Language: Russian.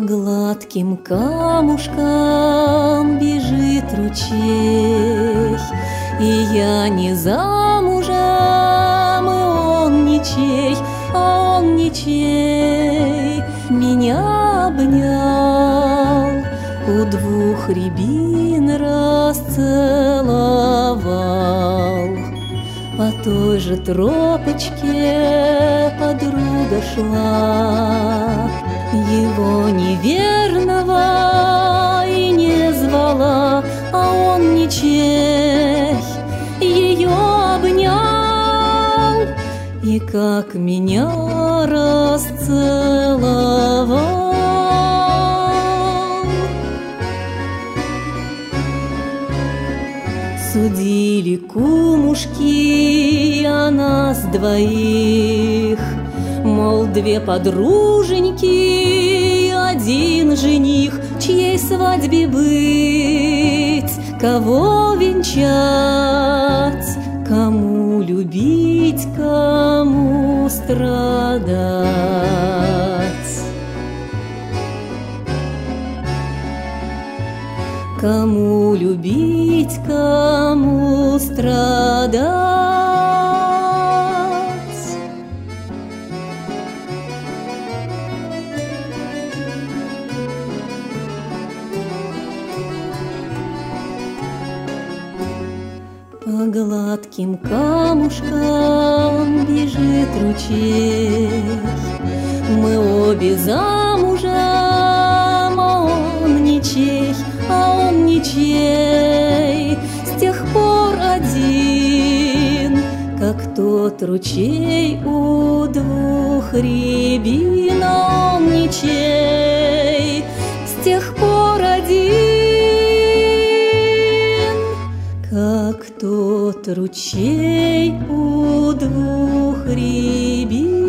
гладким камушкам бежит ручей, и я не замужем, и он ничей, а он ничей. Меня обнял, у двух рябин расцеловал. По той же тропочке подруга шла, его неверного и не звала, а он ничей ее обнял, и как меня расцеловал. Судили кумушки о нас двоих, мол, две подруженьки, один жених, чьей свадьбе быть, кого венчать, кому любить, кому страдать. Кому любить, кому страдать. По гладким камушкам бежит ручей, мы обе замужем, а он ничей, а он ничей. С тех пор один, как тот ручей у двух рябин, а он ничей. С тех пор один, как тот ручей у двух рябин.